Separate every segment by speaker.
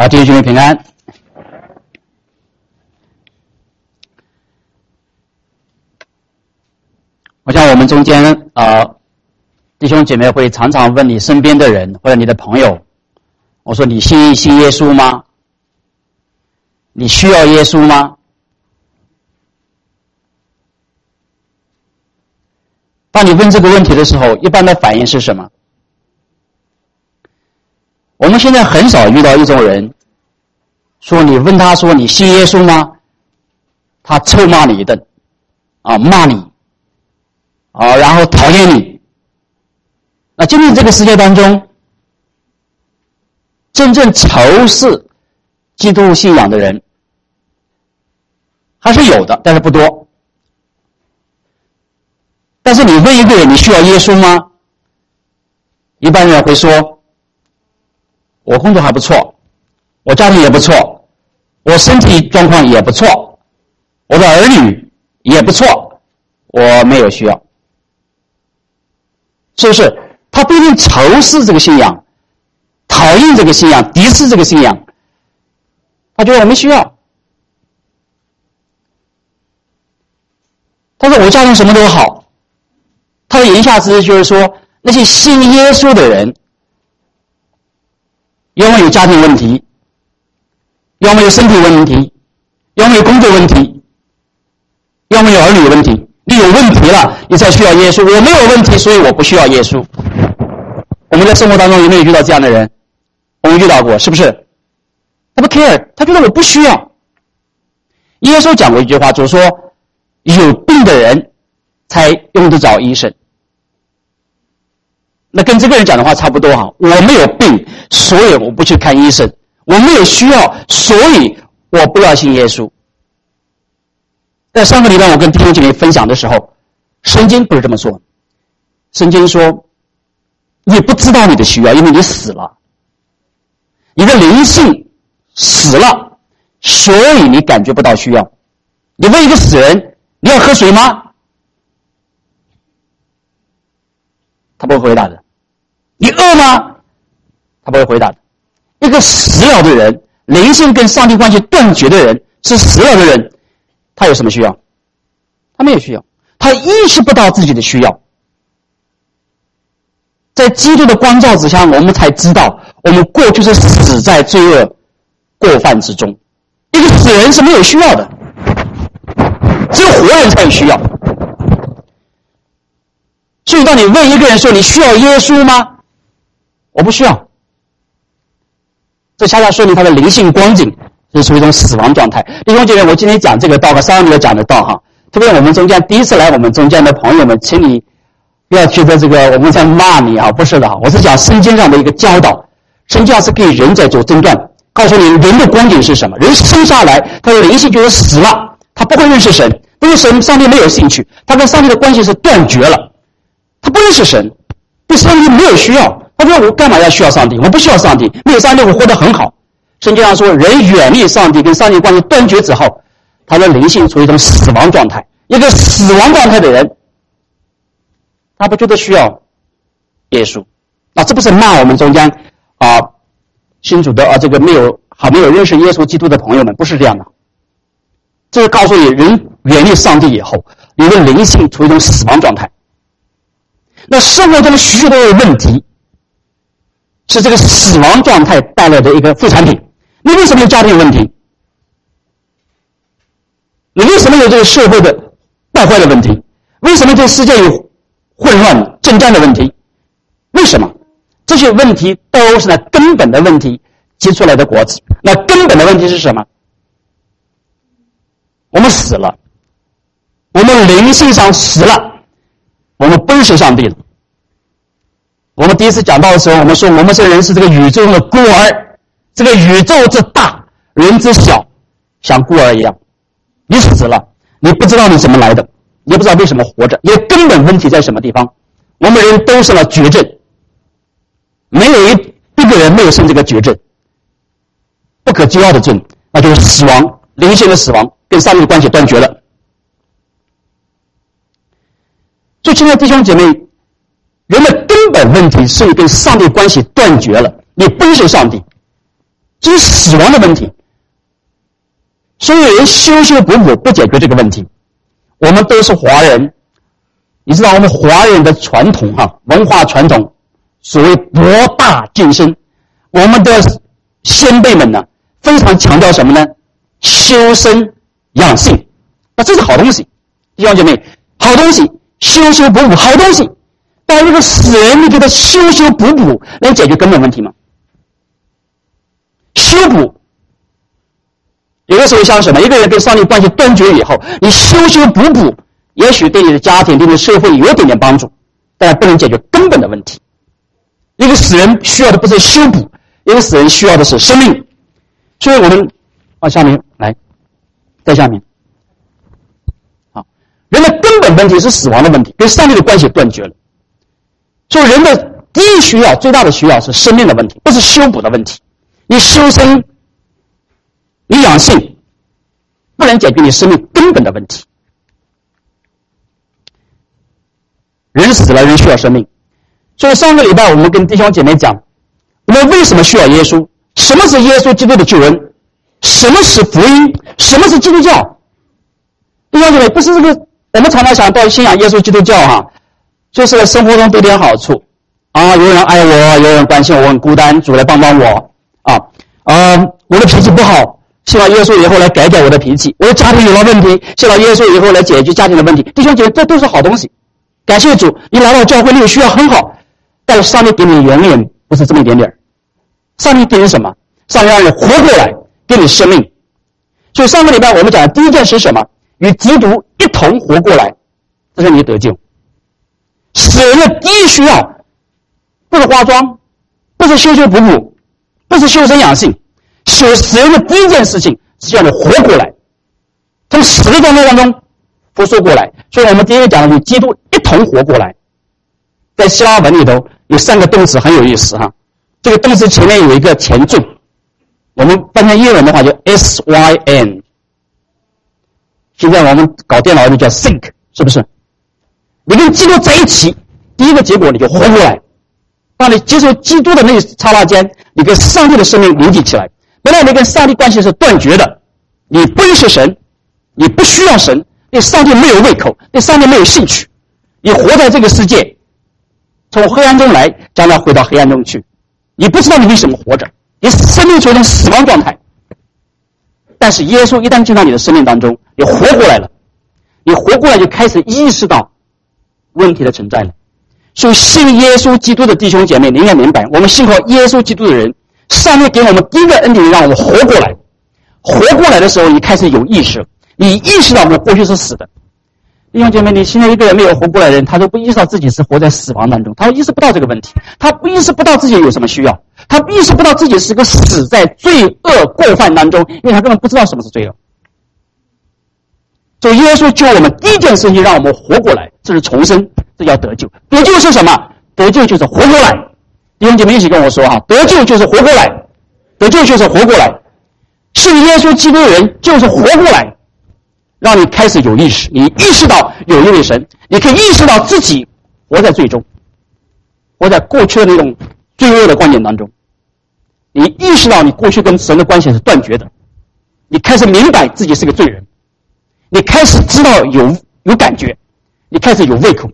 Speaker 1: 弟兄姐妹平安。我想我们中间弟兄姐妹会常常问你身边的人或者你的朋友，我说你信耶稣吗？你需要耶稣吗？当你问这个问题的时候，一般的反应是什么？我们现在很少遇到一种人，说你问他说你信耶稣吗？他臭骂你一顿，骂你，然后讨厌你。那今天这个世界当中，真正仇视基督信仰的人还是有的，但是不多。但是你问一个人你需要耶稣吗？一般人会说，我工作还不错，我家庭也不错，我身体状况也不错，我的儿女也不错，我没有需要。是不是？他不一定仇视这个信仰，讨厌这个信仰，敌视这个信仰，他觉得我没需要。他说我家庭什么都好。他的言下之意就是说，那些信耶稣的人，要么有家庭问题，要么有身体问题，要么有工作问题，要么有儿女问题。你有问题了，你才需要耶稣。我没有问题，所以我不需要耶稣。我们在生活当中有没有遇到这样的人？我们遇到过，是不是？他不 care， 他觉得我不需要。耶稣讲过一句话，就是说，有病的人才用得着医生。那跟这个人讲的话差不多哈，我没有病，所以我不去看医生；我没有需要，所以我不要信耶稣。在上个礼拜我跟弟兄姐妹分享的时候，圣经不是这么说。圣经说，你不知道你的需要，因为你死了，你的灵性死了，所以你感觉不到需要。你问一个死人，你要喝水吗？他不会回答的。你饿吗？他不会回答的。一个死了的人，灵性跟上帝关系断绝的人，是死了的人，他有什么需要？他没有需要，他意识不到自己的需要。在基督的光照之下，我们才知道我们过去是死在罪恶过犯之中。一个死人是没有需要的，只有活人才有需要。所以当你问一个人说你需要耶稣吗？我不需要。这恰恰说明他的灵性光景是处于一种死亡状态。弟兄姐妹，我今天讲这个道和上个礼拜讲的道哈，特别我们中间第一次来我们中间的朋友们，请你不要觉得这个我们在骂你啊，不是的，我是讲圣经上的一个教导。圣经上是给人在做诊断，告诉你人的光景是什么。人生下来他的灵性就是死了，他不会认识神，对神上帝没有兴趣，他跟上帝的关系是断绝了，他不认识神，对上帝没有需要。他说我干嘛要需要上帝？我不需要上帝，没有上帝我活得很好。圣经上说，人远离上帝跟上帝关系断绝之后，他的灵性处于一种死亡状态。一个死亡状态的人，他不觉得需要耶稣。这不是骂我们中间信主的这个没有认识耶稣基督的朋友们，不是这样的。这是告诉你，人远离上帝以后，你的灵性处于一种死亡状态。那生活中的许多的问题，是这个死亡状态带来的一个副产品。你为什么有家庭问题？你为什么有这个社会的败坏的问题？为什么这个世界有混乱征战的问题？为什么？这些问题都是那根本的问题结出来的果子。那根本的问题是什么？我们死了，我们灵性上死了，我们不认识上帝了。我们第一次讲到的时候，我们说我们这人是这个宇宙中的孤儿，这个宇宙之大，人之小，像孤儿一样。你死了，你不知道你怎么来的，你不知道为什么活着，你的根本问题在什么地方？我们人都生了绝症，没有一个人没有生这个绝症，不可救药的症，那就是死亡，灵性的死亡，跟上帝的关系断绝了。所以亲爱的弟兄姐妹，人的根本问题是你跟上帝关系断绝了，你不认识上帝， 这是死亡的问题。所以有人修修补补不解决这个问题。我们都是华人，你知道我们华人的传统文化传统，所谓博大精深，我们的先辈们呢非常强调什么呢？修身养性。那这是好东西，弟兄姐妹，好东西，修修补补好东西。但这个死人，你给他修修补补能解决根本问题吗？修补有的时候像什么？一个人跟上帝关系断绝以后，你修修补补，也许对你的家庭、对你的社会有一点点帮助，但不能解决根本的问题。一个死人需要的不是修补，一个死人需要的是生命。所以我们往下面来，在下面，好，人的根本问题是死亡的问题，跟上帝的关系断绝了。所以人的第一需要、最大的需要是生命的问题，不是修补的问题。你修身，你养性，不能解决你生命根本的问题。人死了，人需要生命。所以上个礼拜我们跟弟兄姐妹讲，我们为什么需要耶稣？什么是耶稣基督的救恩？什么是福音？什么是基督教？弟兄姐妹，不是这个，我们常常想到信仰耶稣基督教就是生活中得点好处有人爱我，有人关心我，我很孤单，主来帮帮我我的脾气不好，希望耶稣以后来改改我的脾气。我的家庭有了问题，希望耶稣以后来解决家庭的问题。弟兄姐妹，这都是好东西。感谢主，你来到教会，你有需要很好，但是上帝给你永远不是这么一点点。上帝给你什么？上帝让你活过来，给你生命。所以上个礼拜我们讲的第一件事是什么？与基督一同活过来，这是你得救。死人的第一需要不是化妆，不是修修补补，不是修身养性，死人的第一件事情是让你活过来，从死的状态当中复苏过来。所以我们第一个讲的与基督一同活过来。在希腊文里头有3个动词很有意思这个动词前面有一个前缀，我们翻成英文的话就 syn。 现在我们搞电脑就叫 sync， 是不是？你跟基督在一起，第一个结果你就活过来。当你接受基督的那一刹那间，你跟上帝的生命连接起来。本来你跟上帝关系是断绝的，你不认识神，你不需要神，对上帝没有胃口，对上帝没有兴趣，你活在这个世界，从黑暗中来，将来回到黑暗中去。你不知道你为什么活着，你生命处于死亡状态。但是耶稣一旦进到你的生命当中，你活过来了，你活过来就开始意识到问题的存在了。所以信耶稣基督的弟兄姐妹，你应该明白，我们信靠耶稣基督的人，上帝给我们第一个恩典，让我们活过来。活过来的时候，你开始有意识，你意识到我过去是死的。弟兄姐妹，你现在一个人没有活过来的人，他都不意识到自己是活在死亡当中，他意识不到这个问题，他不意识不到自己有什么需要，他意识不到自己是个死在罪恶过犯当中，因为他根本不知道什么是罪恶。所以耶稣救我们第一件事情，让我们活过来，这是重生，这叫得救。得救是什么？得救就是活过来。弟兄姐妹一起跟我说得救就是活过来，得救就是活过来。信耶稣基督的人就是活过来，让你开始有意识，你意识到有一位神，你可以意识到自己活在罪中，活在过去的那种罪恶的观念当中。你意识到你过去跟神的关系是断绝的，你开始明白自己是个罪人，你开始知道有感觉，你开始有胃口。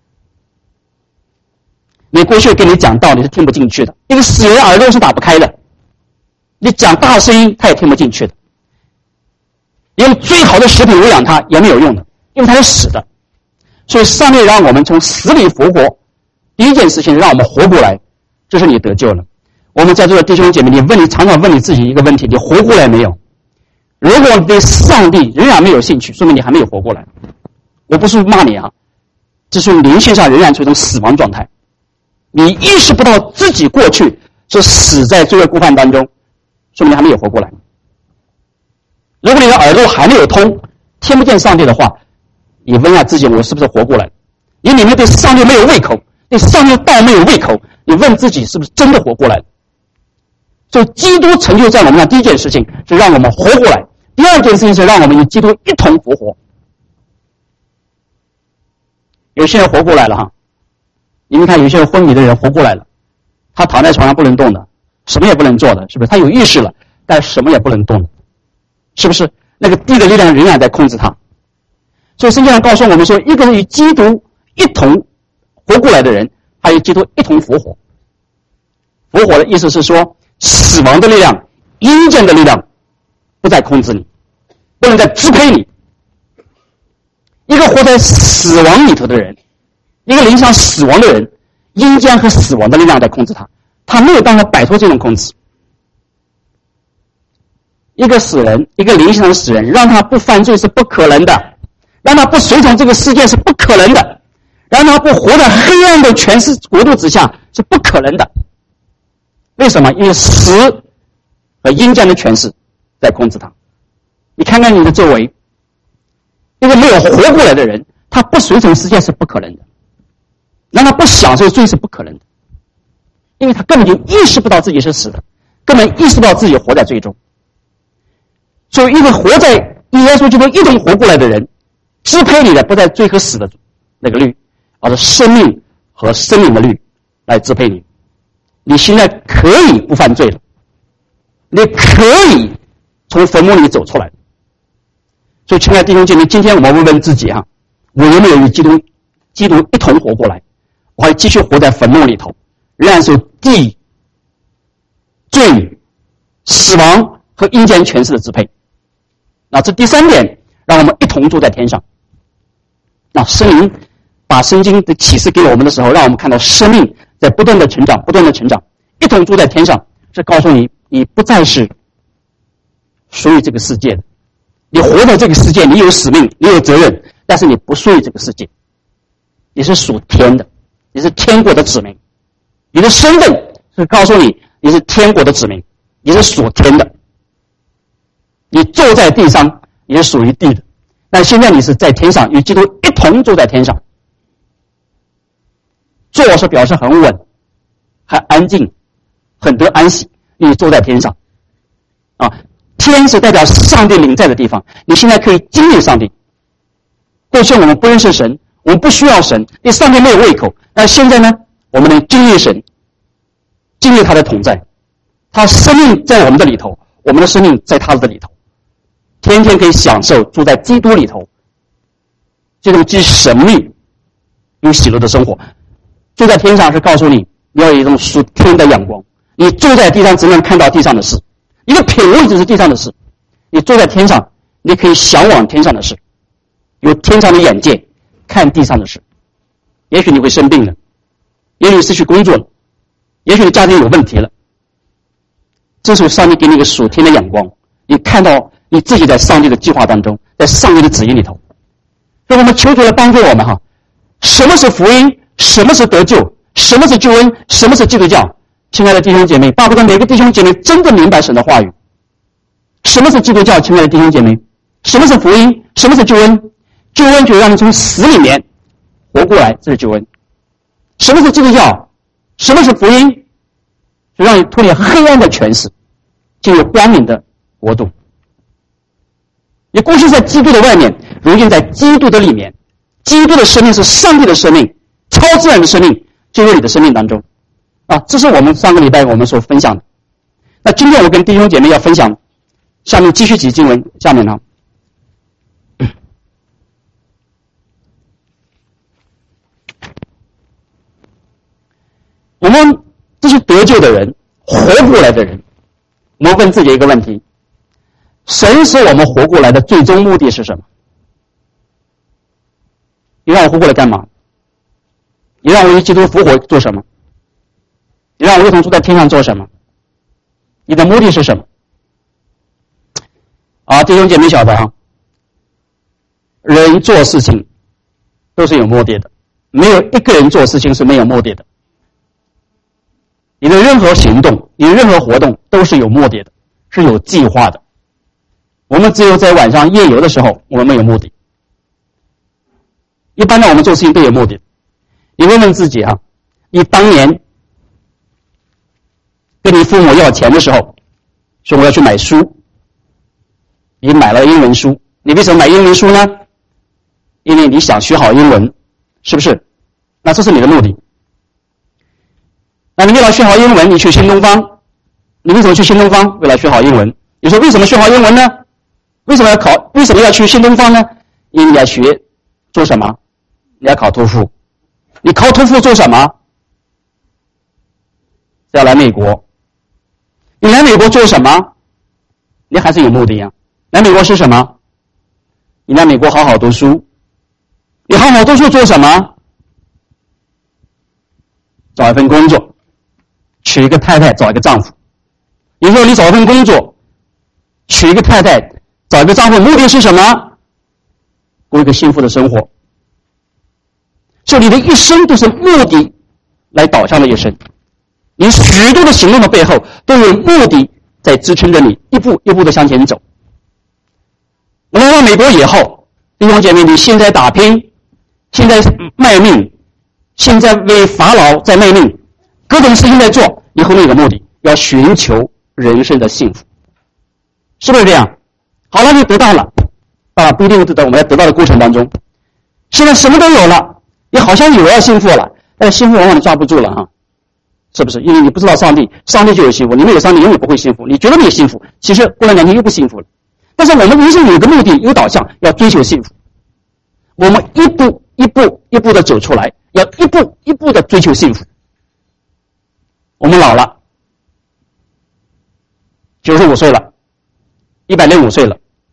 Speaker 1: 你过去跟你讲道理是听不进去的，一个死人耳朵是打不开的，你讲大声音他也听不进去的，用最好的食品喂养他也没有用的，因为他是死的。所以上帝让我们从死里复活，第一件事情让我们活过来，这是你得救了。我们在座的弟兄姐妹，你常常问你自己一个问题，你活过来没有？如果你对上帝仍然没有兴趣，说明你还没有活过来。我不是骂你这是灵性上仍然处于一种死亡状态，你意识不到自己过去是死在罪恶过犯当中，说明你还没有活过来。如果你的耳朵还没有通，听不见上帝的话，你问一下自己，我是不是活过来？你里面对上帝没有胃口，对上帝的道没有胃口，你问自己是不是真的活过来了？所以基督成就在我们的第一件事情是让我们活过来，第二件事情是让我们与基督一同复活。有些人活过来了你们看有些人昏迷的人活过来了，他躺在床上不能动的， 什么也不能做的，是不是？他有意识了，但什么也不能动，是不是？那个地的力量仍然在控制他。所以圣经上告诉我们说，一个人与基督一同活过来的人，还与基督一同复活。复活的意思是说，死亡的力量、阴间的力量不再控制你，不能再支配你。一个活在死亡里头的人，一个灵上死亡的人，阴间和死亡的力量在控制他，他没有办法摆脱这种控制。一个死人，一个灵性上的死人，让他不犯罪是不可能的，让他不随从这个世界是不可能的，让他不活在黑暗的权势国度之下是不可能的。为什么？因为死和阴间的权势在控制他。你看看你的周围，一个没有活过来的人，他不随从世界是不可能的，让他不享受罪是不可能的，因为他根本就意识不到自己是死的，根本意识不到自己活在罪中。所以一个活在耶稣基督一同活过来的人，支配你的不在罪和死的那个律，而是生命和生命的律来支配你。你现在可以不犯罪了，你可以从坟墓里走出来。所以亲爱的弟兄姐妹，今天我们问问自己啊，我有没有与基督一同活过来？我还继续活在坟墓里头，仍然受地、罪、死亡和阴间权势的支配。那这第三点，让我们一同住在天上。那圣灵把圣经的启示给我们的时候，让我们看到生命在不断的成长，不断的成长，一同住在天上，是告诉你，你不再是属于这个世界的。你活在这个世界，你有使命，你有责任，但是你不属于这个世界，你是属天的，你是天国的子民。你的身份是告诉你，你是天国的子民，你是属天的。你坐在地上，你是属于地的，但现在你是在天上，与基督一同坐在天上。坐是表示很稳，很安静，很得安息。你坐在天上，天是代表上帝临在的地方。你现在可以经历上帝。过去我们不认识神，我们不需要神，对上帝没有胃口。但现在呢，我们能经历神，经历他的同在，他生命在我们的里头，我们的生命在他的里头。天天可以享受住在基督里头这种既神秘又喜乐的生活。住在天上是告诉你，你要有一种属天的眼光。你住在地上只能看到地上的事，你的品味只是地上的事。你坐在天上，你可以向往天上的事，有天上的眼界看地上的事。也许你会生病了，也许你失去工作了，也许你家庭有问题了，这时候上帝给你一个属天的眼光，你看到你自己在上帝的计划当中，在上帝的旨意里头。所以我们求主来帮助我们什么是福音？什么是得救？什么是救恩？什么是基督教？亲爱的弟兄姐妹，巴不得每个弟兄姐妹真的明白神的话语。什么是基督教？亲爱的弟兄姐妹，什么是福音？什么是救恩？救恩就让你从死里面活过来，这是救恩。什么是基督教？什么是福音？就让你脱离黑暗的权势，进入光明的国度。你过去在基督的外面，如今在基督的里面。基督的生命是上帝的生命，超自然的生命进入你的生命当中。这是我们上个礼拜我们所分享的。那今天我跟弟兄姐妹要分享下面继续几经文，下面呢，我们这些得救的人，活过来的人，我们问自己一个问题：神使我们活过来的最终目的是什么？你让我活过来干嘛？你让我与基督复活做什么？你让我一同住在天上做什么？你的目的是什么？弟兄姐妹晓得人做事情都是有目的的，没有一个人做事情是没有目的的。你的任何行动，你的任何活动都是有目的的，是有计划的。我们只有在晚上夜游的时候，我们没有目的。一般的我们做事情都有目的。你问问自己你当年跟你父母要钱的时候，说我要去买书，你买了英文书，你为什么买英文书呢？因为你想学好英文，是不是？那这是你的目的。那你为了学好英文，你去新东方你为什么去新东方？为了学好英文。你说为什么学好英文呢？为什么要去新东方呢？因为你要学做什么？你要考托福。你考托福做什么？要来美国。你来美国做什么？你还是有目的呀。来美国是什么？你来美国好好读书。你好好读书做什么？找一份工作，娶一个太太，找一个丈夫。你说你找一份工作，娶一个太太，找一个丈夫，目的是什么？过一个幸福的生活。所以你的一生都是目的来导向的一生。你许多的行动的背后都有目的在支撑着你一步一步的向前走。来到美国以后，弟兄姐妹，你现在打拼，现在卖命，现在为法老在卖命，各种事情在做，你后面有个目的，要寻求人生的幸福，是不是这样？好了，你得到了，不一定得到，我们要得到的过程当中，现在什么都有了，你好像以为要幸福了，但是幸福往往你抓不住了哈，是不是？因为你不知道上帝就有幸福，你没有上帝永远不会幸福，你觉得你幸福，其实过了2天又不幸福了。但是我们人生有个目的，有导向，要追求幸福。我们一步一步的走出来，要一步一步的追求幸福。我们老了，95岁了，105岁了，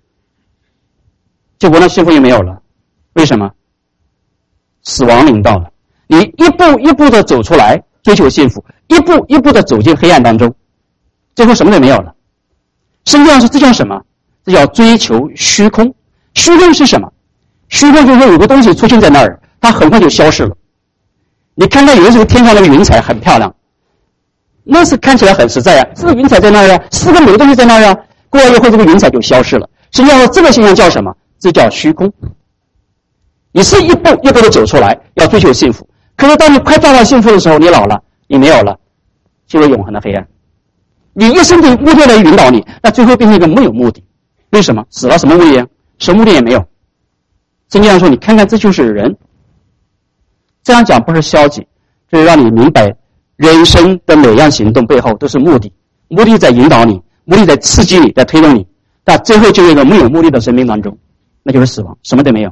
Speaker 1: 结果呢，幸福也没有了。为什么？死亡临到了。你一步一步的走出来，追求幸福，一步一步的走进黑暗当中，最后什么都没有了。圣经上说这叫什么？这叫追求虚空。虚空是什么？虚空就是说有个东西出现在那儿，它很快就消失了。你看到有的时候天上那个云彩很漂亮，那是看起来很实在啊，这个云彩在那儿啊，4个美的东西在那儿啊，过了一会这个云彩就消失了。实际上这个现象叫什么？这叫虚空。你是一步一步的走出来，要追求幸福。可是当你快抓到幸福的时候，你老了，你没有了，进入永恒的黑暗。你一生的目的来引导你，那最后变成一个没有目的。为什么？死了什么目的？什么目的也没有。圣经上说，你看看这就是人。这样讲不是消极，这是让你明白人生的每样行动背后都是目的，目的在引导你，目的在刺激你，在推动你，但最后就有一个没有目的的生命当中，那就是死亡，什么都没有。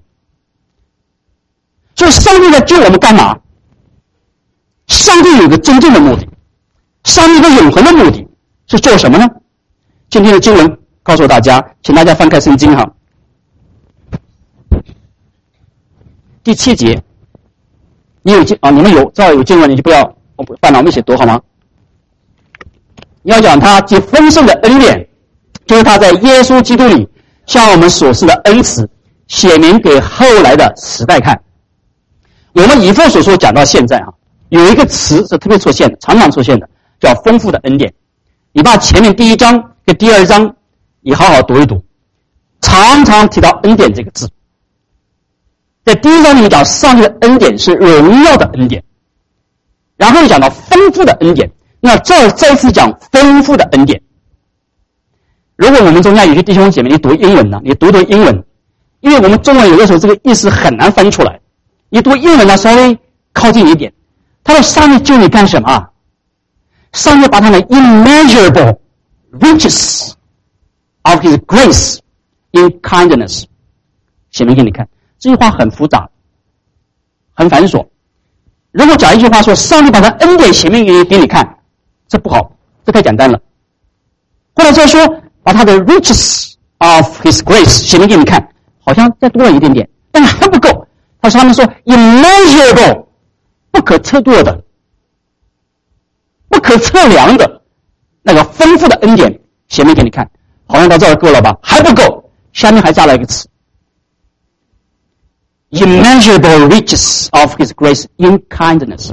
Speaker 1: 所以上帝在救我们干嘛？上帝有个真正的目的，上帝的永恒的目的是做什么呢？今天的经文告诉大家，请大家翻开圣经哈，第7节。你们有正好有经文，你就不要烦恼，我们一起读好吗？要讲他极丰盛的恩典，就是他在耶稣基督里向我们所示的恩慈，写明给后来的时代看。我们以弗所书讲到现在啊，有一个词是特别出现的，常常出现的，叫丰富的恩典。你把前面第1章跟第2章你好好读一读，常常提到恩典这个字。在第1章里面讲上帝的恩典是荣耀的恩典，然后又讲到丰富的恩典，那这儿再次讲丰富的恩典。如果我们中间有些弟兄姐妹你读英文呢，你读英文，因为我们中文有的时候这个意思很难翻出来，你读英文呢稍微靠近一点。他说上帝救你干什么啊？上帝把他的 immeasurable riches of his grace in kindness 写明给你看。这句话很复杂，很繁琐。如果讲一句话说上帝把他恩典写明给你看，这不好，这太简单了。或者再说把他的 riches of his grace 写明给你看，好像再多了一点点，但是还不够。他说 immeasurable 不可测度的，不可测量的那个丰富的恩典写明给你看，好像到这儿够了吧？还不够，下面还加了一个词immeasurable riches of his grace in kindness。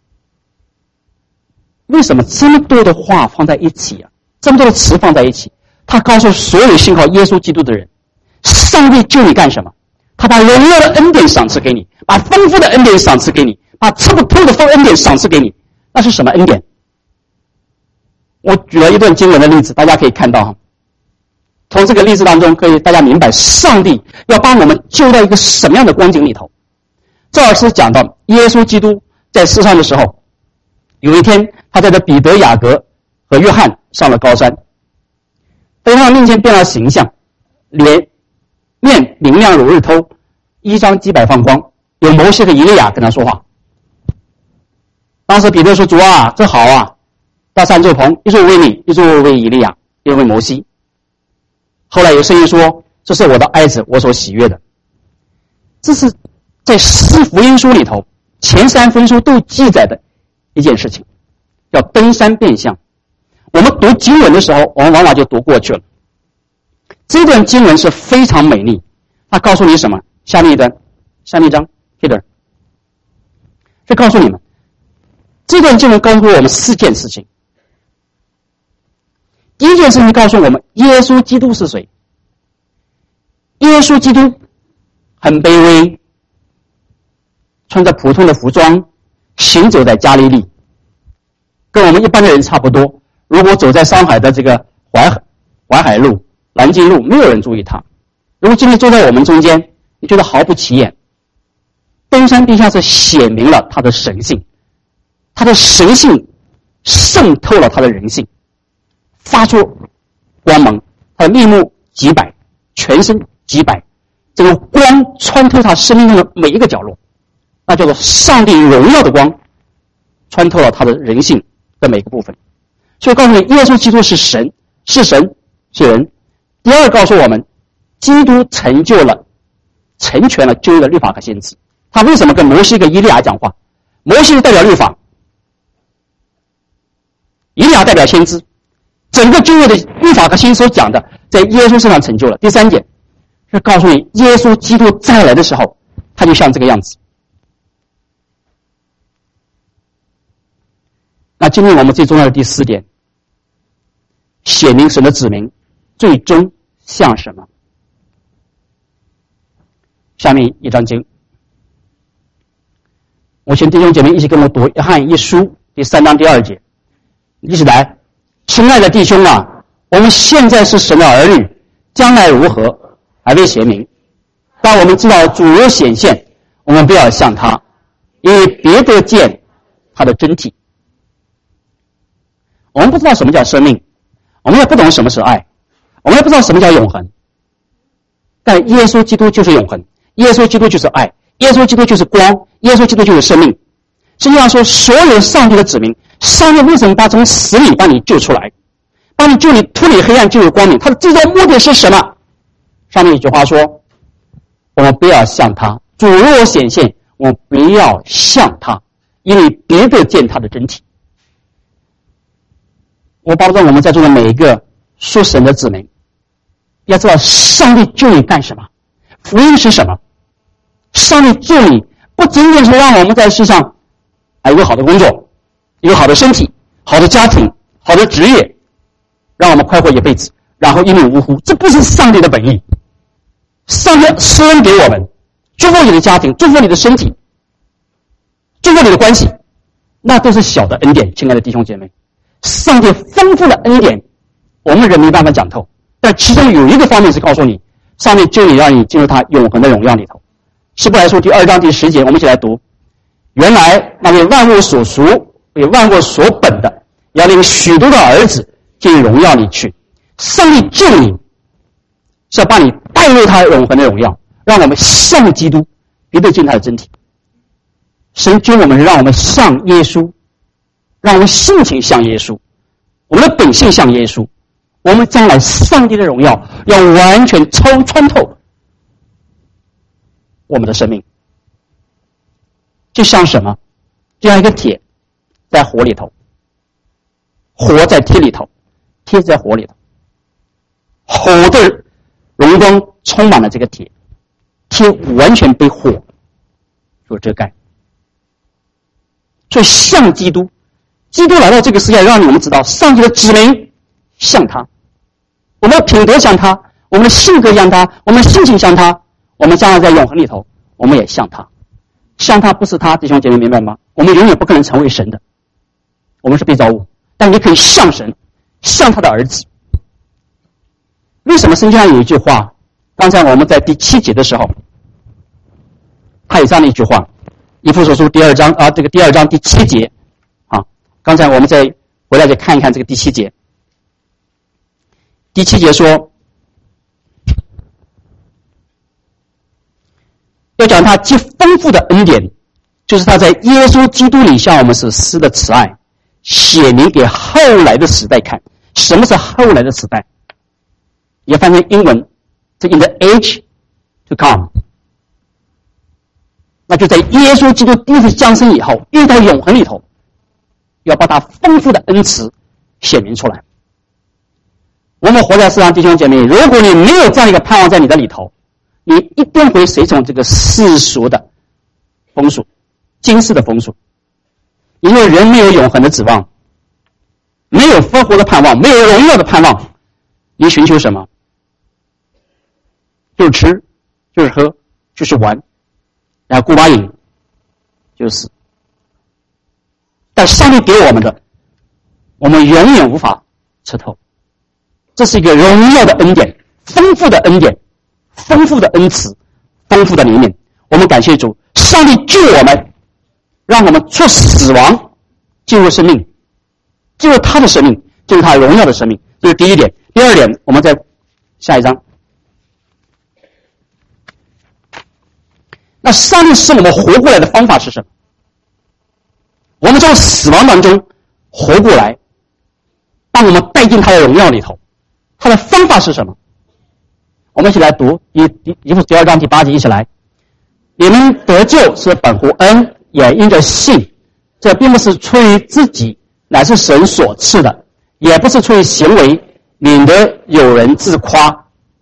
Speaker 1: 为什么这么多的话放在一起啊？这么多的词放在一起，他告诉所有信靠耶稣基督的人，上帝救你干什么？他把荣耀的恩典赏赐给你，把丰富的恩典赏赐给你，把测不透的恩典赏赐给你。那是什么恩典？我举了一段经文的例子，大家可以看到，从这个例子当中可以大家明白上帝要把我们救到一个什么样的光景里头。这儿是讲到耶稣基督在世上的时候，有一天他带着彼得、雅各和约翰上了高山，在他们面前变了形象，脸面明亮如日头，衣裳几百放光，有摩西和以利亚跟他说话。当时彼得说：“主啊，这好啊，搭三座棚，一座为你，一座为以利亚，一座为摩西。”后来有声音说：“这是我的爱子，我所喜悦的。”这是在四福音书里头前3封书都记载的一件事情，叫登山变相。我们读经文的时候，我们往往就读过去了。这段经文是非常美丽，它告诉你什么？下面一章 Peter 是告诉你们，这段经文告诉我们4件事情。第一件事情告诉我们，耶稣基督是谁？耶稣基督很卑微，穿着普通的服装，行走在加利利，跟我们一般的人差不多。如果走在上海的这个淮海路、南京路，没有人注意他。如果今天坐在我们中间，你觉得毫不起眼。登山变相是显明了他的神性，他的神性渗透了他的人性，发出光芒，他的面目极白，全身极白，这个光穿透他生命中的每一个角落，那叫做上帝荣耀的光穿透了他的人性的每个部分。所以告诉你，耶稣基督是神，是神，是人。第二告诉我们，基督成全了旧约的律法和先知。他为什么跟摩西跟以利亚讲话？摩西代表律法，以利亚代表先知，整个旧约的律法和先知所讲的，在耶稣身上成就了。第3点是告诉你，耶稣基督再来的时候，他就像这个样子。那今天我们最重要的第4点，显明神的子民最终像什么？下面一章经，我请弟兄姐妹一起跟我读约翰一书第3章第2节，一起来。亲爱的弟兄啊，我们现在是神的儿女，将来如何还未显明，但我们知道主若显现，我们不要像他，因为别得见他的真体。我们不知道什么叫生命，我们也不懂什么是爱，我们也不知道什么叫永恒，但耶稣基督就是永恒，耶稣基督就是爱，耶稣基督就是光，耶稣基督就是生命。实际上说，所有上帝的子民，上帝为什么从死里把你救出来，把你救你脱离黑暗，进入光明？他的最终目的是什么？上面一句话说，我们不要像他，主若显现，我们不要像他，因为别得见他的真体。我保证我们在座的每一个属神的子民，要知道上帝救你干什么，福音是什么。上帝救你不仅仅是让我们在世上有个好的工作，一个好的身体，好的家庭，好的职业，让我们快活一辈子，然后一命呜呼，这不是上帝的本意。上帝施恩给我们，祝福你的家庭，祝福你的身体，祝福你的关系，那都是小的恩典。亲爱的弟兄姐妹，上帝丰富的恩典我们人没办法讲透，但其中有一个方面是告诉你，上帝救你，让你进入他永恒的荣耀里头。希伯来书第2章第10节，我们一起来读。原来那为万物所属，为万物所本的，要领许多的儿子进荣耀里去。上帝救你是要把你带入他永恒的荣耀，让我们像基督，别得见他的真体。神救我们是让我们像耶稣，让我们性情像耶稣，我们的本性像耶稣，我们将来上帝的荣耀要完全穿透我们的生命。就像什么？就像一个铁在火里头，火在铁里头，铁在火里头，火的荣光充满了这个铁，铁完全被火所遮盖。所以像基督，基督来到这个世界，让我们知道上帝的子民像他，我们的品德像他，我们的性格像他，我们的性情像他，我们将来在永恒里头我们也像他。像他不是他，弟兄姐妹明白吗？我们永远不可能成为神的，我们是被造物，但你可以像神，像他的儿子。为什么圣经上有一句话，刚才我们在第7节的时候他有这样的一句话，以弗所书第2章第7节啊，刚才我们在回来再看一看这个第7节。第7节说，要讲他极丰富的恩典，就是他在耶稣基督里向我们所施的慈爱，写明给后来的时代看。什么是后来的时代？也翻成英文，这 in the age to come， 那就在耶稣基督第一次降生以后，运到永恒里头，要把他丰富的恩慈显明出来。我们活在世上，弟兄姐妹，如果你没有这样一个盼望在你的里头，你一定会随从这个世俗的风俗，今世的风俗。因为人没有永恒的指望，没有复活的盼望，没有荣耀的盼望，你寻求什么？就是吃，就是喝，就是玩，然后顾把瘾，就是死。但上帝给我们的，我们永远无法吃透。这是一个荣耀的恩典，丰富的恩典，丰富的恩慈，丰富的怜悯。我们感谢主，上帝救我们，让我们出死亡，进入生命，进入他的生命，进入他荣耀的生命。这是第一点。第二点，我们再下一章。那上帝使我们活过来的方法是什么？我们从死亡当中活过来，把我们带进他的荣耀里头。他的方法是什么？我们一起来读以弗所第2章第8节，一起来。你们得救是本乎恩，也因着信。这并不是出于自己，乃是神所赐的，也不是出于行为，免得有人自夸。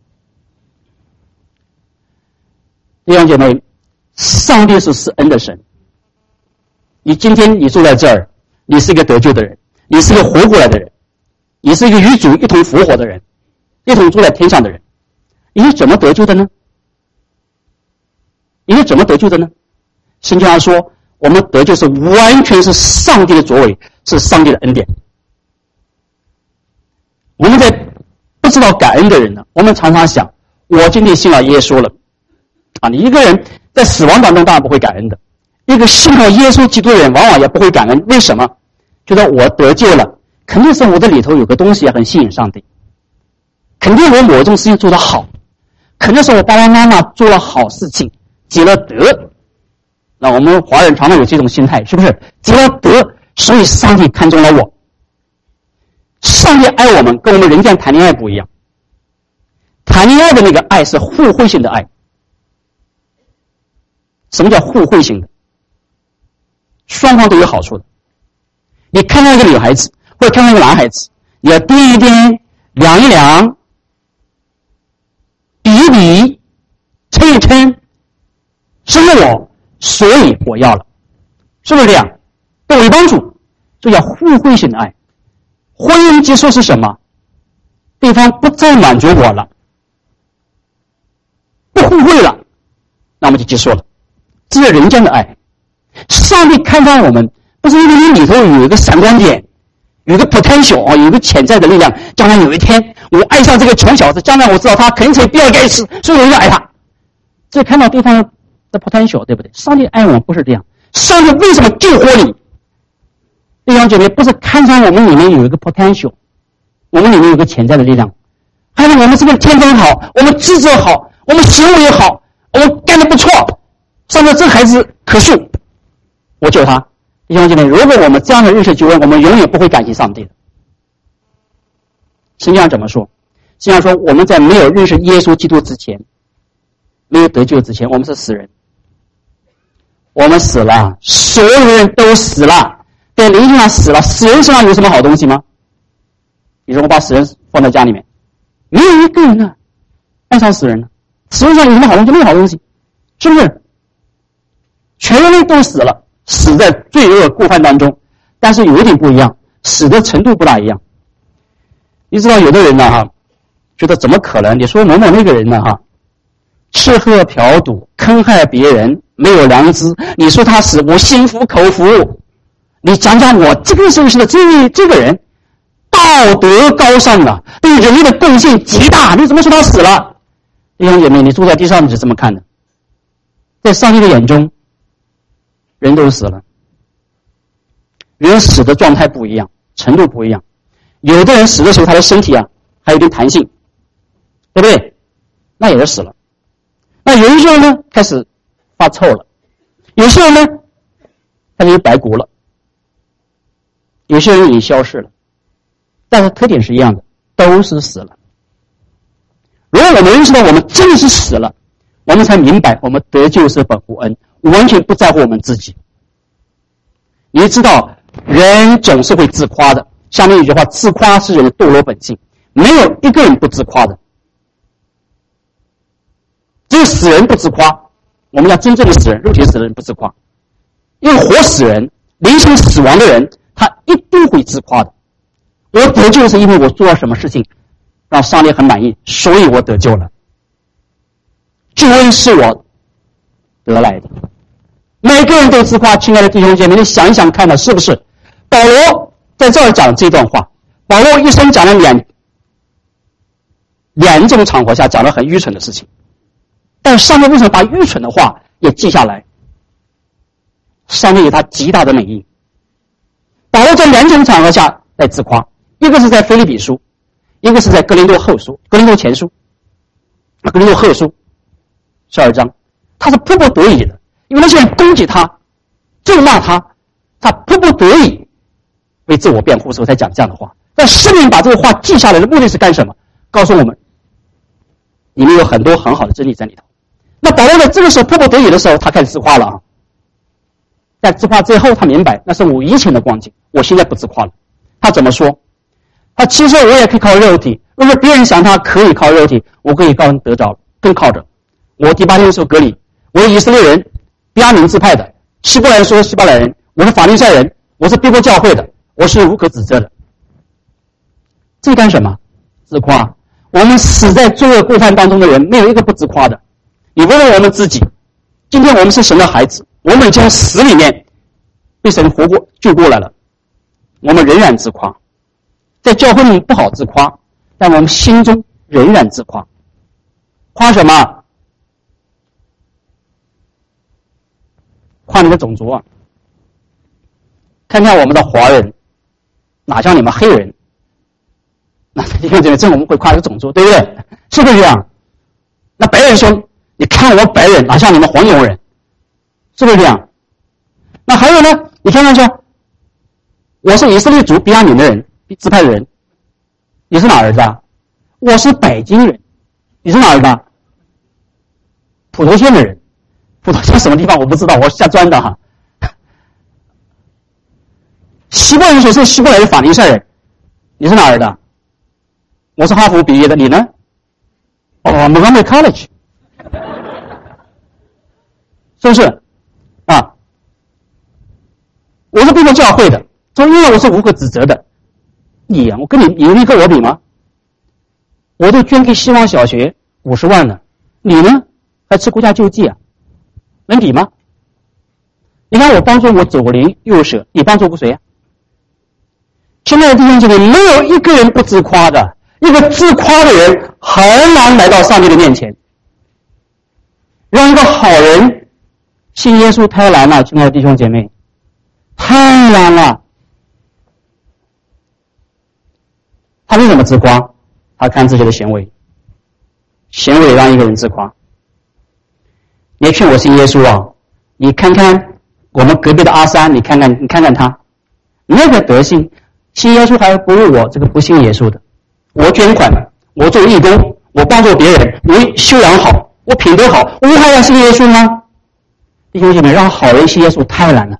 Speaker 1: 弟兄姐妹，上帝是施恩的神。你今天你坐在这儿，你是一个得救的人，你是一个活过来的人，你是一个与主一同复活的人，一同住在天上的人。你是怎么得救的呢？你是怎么得救的呢？圣经上说，我们得救是完全是上帝的作为，是上帝的恩典。我们在不知道感恩的人呢，我们常常想，我今天信了耶稣了啊！你一个人在死亡当中当然不会感恩的，一个信靠耶稣基督的人往往也不会感恩。为什么？觉得我得救了，肯定是我的里头有个东西很吸引上帝，肯定我某种事情做得好，肯定是我爸爸妈妈做了好事情，积了德。那我们华人常常有这种心态，是不是？积了德，所以上帝看中了我。上帝爱我们，跟我们人间谈恋爱不一样。谈恋爱的那个爱是互惠性的爱。什么叫互惠性的？双方都有好处的。你看到一个女孩子，或者看到一个男孩子，你要掂一掂，量一量，比一比，称一称，生了我，所以我要了，是不是这样？对我有帮助，这叫互惠性的爱。婚姻结束是什么？对方不再满足我了，不互惠了，那么就结束了。这是人间的爱。上帝看待我们，不是因为你里头有一个闪光点，有一个 potential 有一个潜在的力量，将来有一天我爱上这个穷小子，将来我知道他肯定是比尔盖茨，所以我就爱他。这看到对方的 potential， 对不对？上帝爱我们不是这样。上帝为什么救活你？弟兄姐妹，不是看上我们里面有一个 potential， 我们里面有一个潜在的力量，还有我们这个天分好，我们资质好，我们行为好，我们干得不错，上帝这孩子可恕，我救他。弟兄姐妹，如果我们这样的认识救恩，我们永远不会感谢上帝的。圣经上怎么说？圣经上说，我们在没有认识耶稣基督之前，没有得救之前，我们是死人，我们死了，所有人都死了，在灵性上死了。死人身上有什么好东西吗？你说我把死人放在家里面，没有一个人呢爱上死人呢。死人上有什么好东西？没有好东西，是不是？全人类都死了，死在罪恶过犯当中，但是有一点不一样，死的程度不大一样。你知道有的人呢觉得怎么可能？你说某某那个人呢吃喝嫖赌，坑害别人，没有良知，你说他死，我心服口服。你讲讲我这个时候的这个人道德高尚啊，对人类的贡献极大，你怎么说他死了？弟兄姐妹，你坐在地上你是这么看的。在上帝的眼中，人都死了，人死的状态不一样。 程度不一样。有的人死的时候，他的身体还有点弹性，对不对？那也是死了。那有一些人呢，开始发臭了；有些人呢，他就白骨了；有些人已经消失了。但是特点是一样的，都是死了。如果我们认识到我们真的是死了，我们才明白我们得救是本乎恩，完全不在乎我们自己。你知道人总是会自夸的，下面有一句话，自夸是人的堕落本性，没有一个人不自夸的，只有死人不自夸。我们讲真正的死人，肉体死的人不自夸，因为活死人灵性死亡的人，他一定会自夸的。我得救是因为我做了什么事情让上帝很满意，所以我得救了。救恩是我得来的。每个人都自夸。亲爱的弟兄姐妹，你想一想看是不是？保罗在这儿讲这段话，保罗一生讲了两种场合下讲了很愚蠢的事情，但上帝为什么把愚蠢的话也记下来？上帝有他极大的美意。保罗在两种场合下在自夸，一个是在腓立比书，一个是在哥林多后书、哥林多前书、哥林多后书12章，他是迫不得已的，因为那些人攻击他、咒骂他，他迫不得已为自我辩护的时候才讲这样的话。但圣灵把这个话记下来的目的是干什么？告诉我们，里面有很多很好的真理在里头。那保罗在这个时候迫不得已的时候，他开始自夸了在自夸之后，他明白那是我以前的光景，我现在不自夸了。他怎么说？他其实我也可以靠肉体，如果别人想他可以靠肉体，我可以得着，更靠着。我第8天的时候隔离，我是以色列人，便雅悯支派的，希伯来人说希伯来人，我是法利赛人，我是逼迫教会的，我是无可指责的。这干什么？自夸。我们死在罪恶过犯当中的人，没有一个不自夸的。你问问我们自己，今天我们是神的孩子，我们从死里面被神活过救过来了，我们仍然自夸。在教会里不好自夸，但我们心中仍然自夸。夸什么？夸你的种族啊！看看我们的华人，哪像你们黑人？那弟兄姐妹，这我们会夸这个种族，对不对？是不是这样？那白人说，你看我们白人，哪像你们黄种人？是不是这样？那还有呢？你看看说，我是以色列族便雅悯的人，支派的人，你是哪儿的？我是北京人，你是哪儿的？普陀县的人。普陀县什么地方我不知道，我是下砖的哈。希伯来人说是希伯来的法利赛人，你是哪儿的？我是哈佛毕业的，你呢？Montgomery College， 是不是？我是逼迫教会的，因为我是无可指责的。你我跟你有人跟我比吗？我都捐给希望小学50万了，你呢？还吃国家救济啊？能比吗？你看我帮助我左邻右舍，你帮助过谁啊？亲爱的弟兄姐妹，没有一个人不自夸的，一个自夸的人很难来到上帝的面前。让一个好人信耶稣太难了，亲爱的弟兄姐妹，太难了。他为什么自夸？他看自己的行为，行为让一个人自夸。你劝我信耶稣啊，你看看我们隔壁的阿三，你看看他那个德行，信耶稣还不如我这个不信耶稣的。我捐款，我做义工，我帮助别人，我修养好，我品德好，我还要信耶稣吗？弟兄姐妹，让好人信耶稣太难了。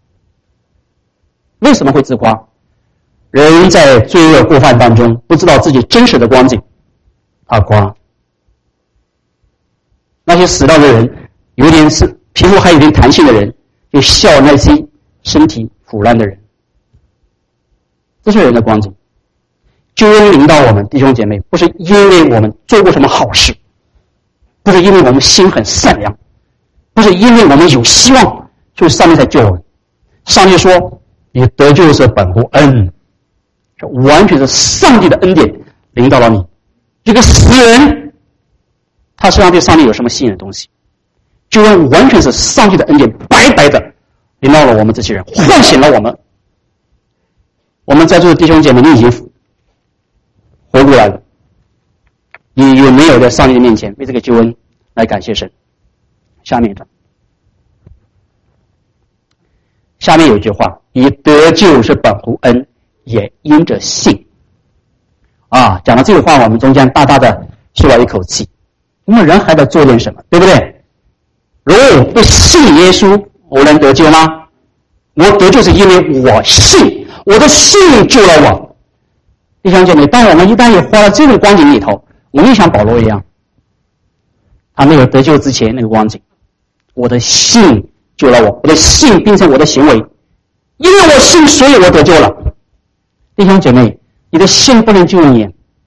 Speaker 1: 为什么会自夸？人在罪恶过犯当中不知道自己真实的光景，他夸。那些死掉的人，有点皮肤还有点弹性的人，就笑那些身体腐烂的人。这是人的光景。救恩临到我们弟兄姐妹，不是因为我们做过什么好事，不是因为我们心很善良，不是因为我们有希望，就是上帝才救我们。上帝说你得救是本乎恩，这完全是上帝的恩典临到了你。这个死人，他身上对上帝有什么吸引的东西？救恩完全是上帝的恩典白白的临到了我们这些人，唤醒了我们。 我们在座的弟兄姐妹，你已经活过来了，你有没有在上帝的面前为这个救恩来感谢神？下面一章，下面有一句话，以得救是本乎恩，也因着信。讲到这个话，我们中间大大的舒了一口气，因为人还得做点什么，对不对？如果我不信耶稣，我能得救吗？我得救是因为我信，我的信救了我。弟兄姐妹，当我们一旦也活到这个光景里头，我们也像保罗一样，他没有得救之前那个光景，我的信救了我，我的信变成我的行为，因为我信，所以我得救了。弟兄姐妹，你的信不能救你，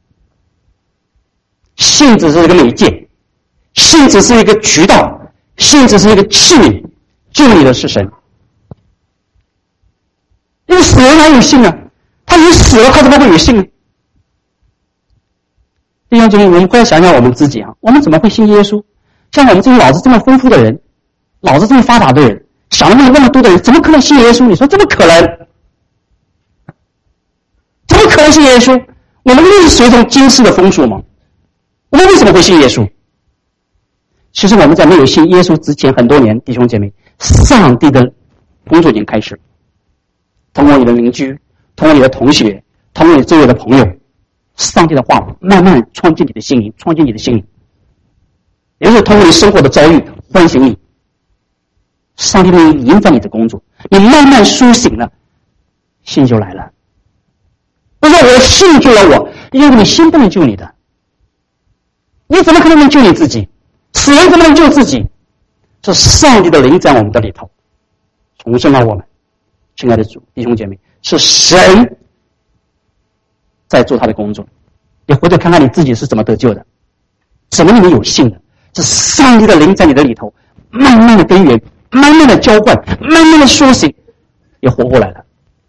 Speaker 1: 信只是一个媒介，信只是一个渠道，信只是一个器皿，救你的是神。因为死人哪有信啊？他已经死了，他怎么会有信呢？弟兄姐妹，我们快要想想我们自己啊，我们怎么会信耶稣？像我们这些脑子这么丰富的人，脑子这么发达的人，想了那么多的人，怎么可能信耶稣？你说怎么可能？怎么可能信耶稣？我们是随从今世的风俗吗？我们为什么会信耶稣？其实我们在没有信耶稣之前很多年，弟兄姐妹，上帝的工作已经开始了。通过你的邻居，通过你的同学，通过你周围的朋友，上帝的话慢慢创建你的心灵，创建你的心灵。也就是通过你生活的遭遇唤醒你，上帝的灵影在你的工作，你慢慢苏醒了，信就来了。不是我信救了我，因为你心不能救你的，你怎么可能救你自己？死人怎么能救自己？是上帝的灵在我们的里头重生了我们。亲爱的主弟兄姐妹，是神在做他的工作。你回头看看你自己是怎么得救的，怎么你们有信的？是上帝的灵在你的里头慢慢的根源，慢慢的浇灌，慢慢的苏醒，也活过来了。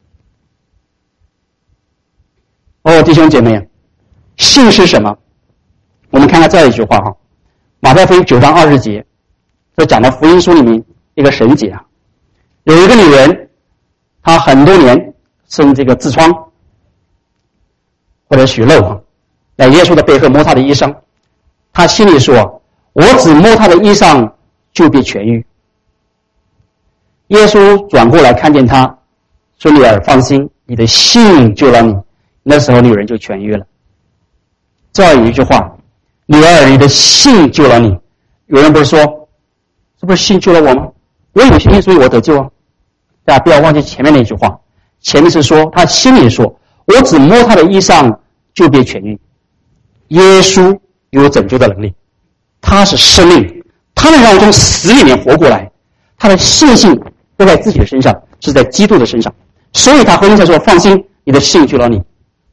Speaker 1: 弟兄姐妹，信是什么？我们看看这样一句话哈，马太福音9章20节，这讲到福音书里面一个神节啊，有一个女人，她很多年生这个痔疮或者血漏啊，在耶稣的背后摸他的衣裳，她心里说：“我只摸他的衣裳就必痊愈。”耶稣转过来看见她，说：“女儿，放心，你的信救了你。”那时候女人就痊愈了。这样有一句话：“女儿，你的信救了你。”有人不是说：“这不是信救了我吗？我有信，所以我得救啊。”大家不要忘记前面那句话，前面是说他心里说：“我只摸他的衣裳就必痊愈。”耶稣有拯救的能力，他是生命，他能让我从死里面活过来，他的信心不在自己的身上，是在基督的身上，所以他回应才说：“放心，你的信救了你。”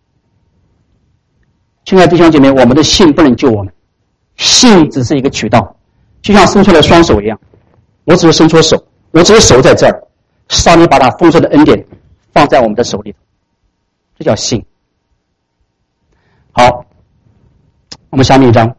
Speaker 1: 亲爱的弟兄姐妹，我们的信不能救我们，信只是一个渠道，就像伸出来的双手一样，我只是伸出手，我只是手在这儿，上帝把他丰盛的恩典放在我们的手里头，这叫信。好，我们下面一章。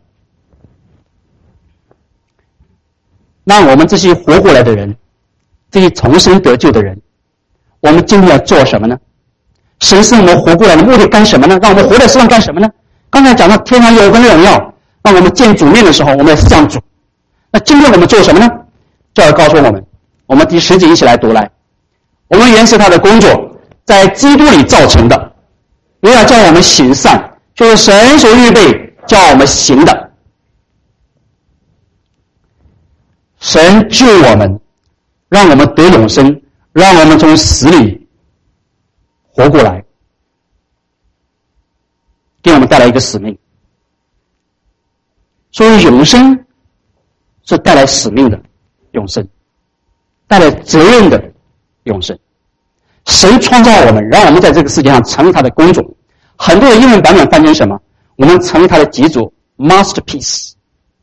Speaker 1: 那我们这些活过来的人，这些重生得救的人，我们今天要做什么呢？神使我们活过来的目的干什么呢？让我们活在世上干什么呢？刚才讲到天上有份荣耀，让我们见主面的时候，我们要向主。那今天我们做什么呢？这儿告诉我们，我们第10节一起来读来。我们原是他的工作，在基督里造成的，为了叫我们行善，就是神所预备叫我们行的。神救我们，让我们得永生，让我们从死里活过来，给我们带来一个使命。所以永生是带来使命的永生，带来责任的永生。神创造我们，让我们在这个世界上成为他的工作。很多的英文版本翻成什么？我们成为他的杰作 masterpiece。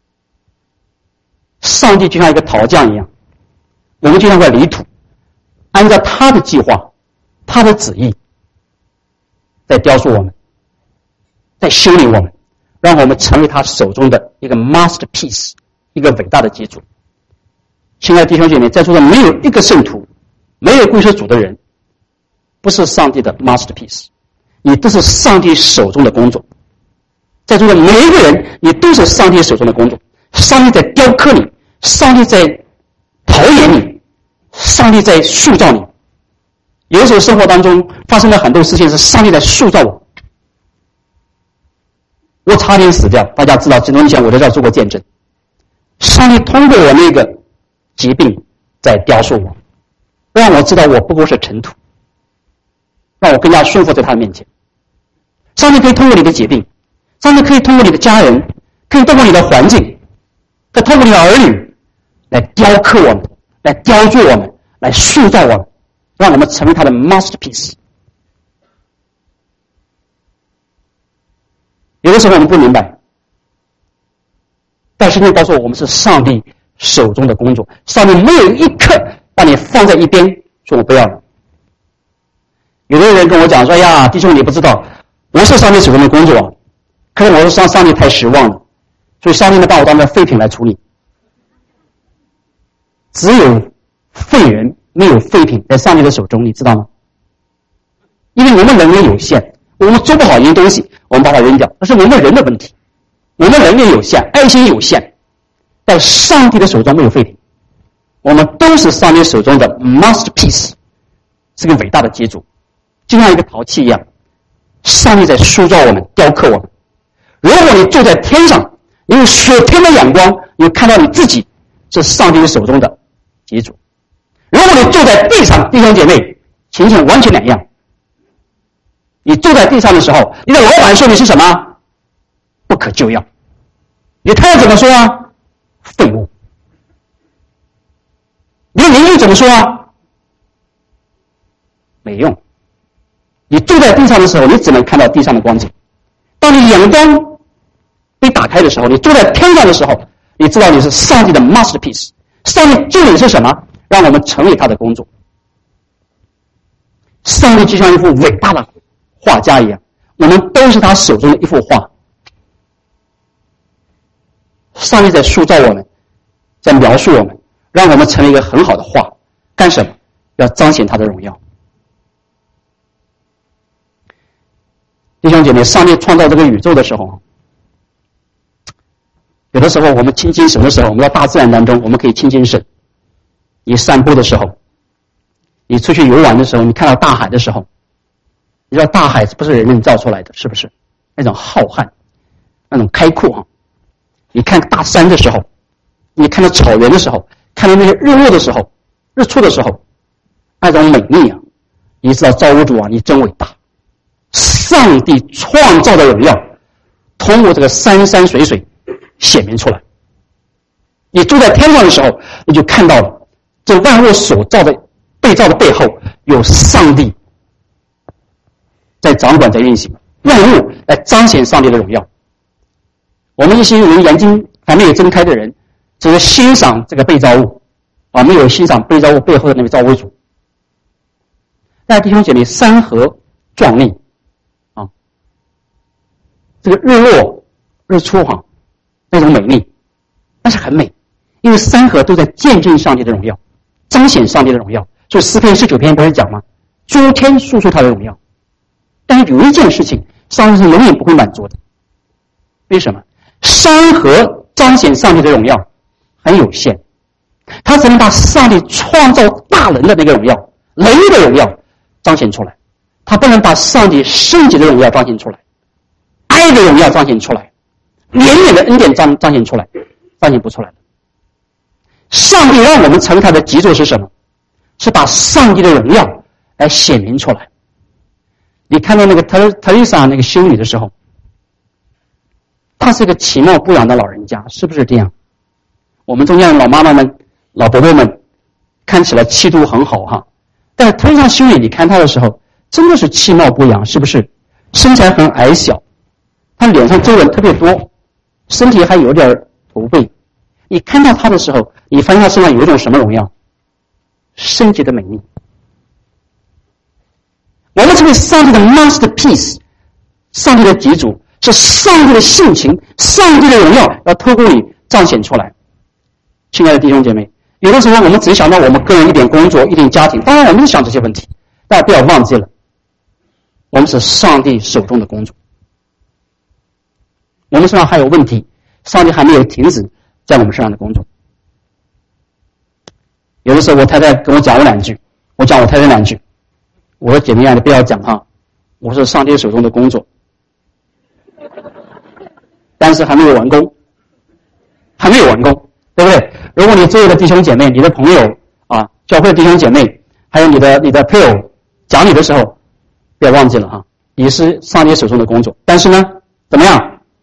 Speaker 1: 上帝就像一个陶匠一样，我们就像块泥土，按照他的计划，他的旨意在雕塑我们，在修理我们，让我们成为他手中的一个 masterpiece， 一个伟大的杰作。亲爱的弟兄姐妹，在座的没有一个圣徒，没有归属主的人不是上帝的 masterpiece， 你都是上帝手中的工作。在座的每一个人，你都是上帝手中的工作。上帝在雕刻你，上帝在陶冶你，上帝在塑造你。有的时候生活当中发生了很多事情，是上帝在塑造我。我差点死掉，大家知道，几年前我在这儿做过见证。上帝通过我那个疾病在雕塑我，让我知道我不过是尘土，让我更加顺服在他的面前。上帝可以通过你的疾病，上帝可以通过你的家人，可以通过你的环境，可以通过你的儿女来雕刻我们，来雕琢我们，来塑造我们，让我们成为他的 masterpiece。 有的时候我们不明白，但是圣经告诉我们是上帝手中的工作，上帝没有一刻把你放在一边说我不要了。有的人跟我讲说，哎呀，弟兄你不知道，我是上帝手中的工作啊，可是我是上帝太失望了，所以上帝呢把我当成废品来处理。只有废人没有废品在上帝的手中，你知道吗？因为我们人类有限，我们做不好一件东西，我们把它扔掉，那是我们人的问题。我们人类有限，爱心有限，在上帝的手中没有废品。我们都是上帝手中的 masterpiece， 是个伟大的杰作，就像一个陶器一样，上帝在塑造我们，雕刻我们。如果你坐在天上，你用属天的眼光，你看到你自己是上帝手中的杰作。如果你坐在地上，弟兄姐妹，情形完全两样。你坐在地上的时候，你的老板说你是什么？不可救药。你太太怎么说啊？废物。你的邻居怎么说啊？没用。你坐在地上的时候，你只能看到地上的光景。当你眼光被打开的时候，你坐在天上的时候，你知道你是上帝的 masterpiece。 上帝救你是什么？让我们成为他的工作。上帝就像一幅伟大的画家一样，我们都是他手中的一幅画。上帝在塑造我们，在描述我们，让我们成为一个很好的画。干什么？要彰显他的荣耀。弟兄姐妹，上帝创造这个宇宙的时候，有的时候我们亲近神的时候，我们到大自然当中，我们可以亲近神。你散步的时候，你出去游玩的时候，你看到大海的时候，你知道大海不是人造出来的，是不是？那种浩瀚，那种开阔啊！你看大山的时候，你看到草原的时候，看到那些日落的时候，日出的时候，那种美丽啊！你知道造物主啊，你真伟大！上帝创造的荣耀，通过这个山山水水显明出来。你住在天上的时候，你就看到了这万物所造的被造的背后，有上帝在掌管，在运行，万物来彰显上帝的荣耀。我们一些人眼睛还没有睁开的人，只是欣赏这个被造物啊，没有欣赏被造物背后的那位造物主。但弟兄姐妹，山河壮丽啊，这个日落日出哈，那种美丽，那是很美，因为山河都在见证上帝的荣耀，彰显上帝的荣耀。所以诗篇19篇不是讲吗？诸天述说他的荣耀。但是有一件事情，上帝是永远不会满足的。为什么？山河彰显上帝的荣耀很有限，他只能把上帝创造大能的那个荣耀、能力的荣耀彰显出来，他不能把上帝圣洁的荣耀彰显出来，爱的荣耀彰显出来，怜悯的恩典彰显出来，彰显不出来的。上帝让我们成为他的杰作是什么？是把上帝的荣耀来显明出来。你看到那个特蕾莎那个修女的时候，她是个其貌不扬的老人家，是不是这样？我们中间的老妈妈们、老伯伯们看起来气度很好哈，但是特蕾莎修女，你看她的时候，真的是其貌不扬，是不是？身材很矮小，她脸上皱纹特别多，身体还有点驼背。你看到她的时候，你发现她身上有一种什么荣耀？圣洁的美丽。我们成为上帝的 masterpiece， 上帝的杰作，是上帝的性情，上帝的荣耀要透过你彰显出来。亲爱的弟兄姐妹，有的时候我们只想到我们个人一点工作、一点家庭，当然我们想这些问题， 但不要忘记了，我们是上帝手中的工作。我们身上还有问题，上帝还没有停止在我们身上的工作。有的时候我太太跟我讲我两句，我讲我太太两句，我说姐妹啊，你不要讲哈，我是上帝手中的工作，但是还没有完工，还没有完工，对不对？如果你周围的弟兄姐妹、你的朋友啊、教会的弟兄姐妹，还有你的配偶讲你的时候，不要忘记了哈，你是上帝手中的工作，但是呢，怎么样？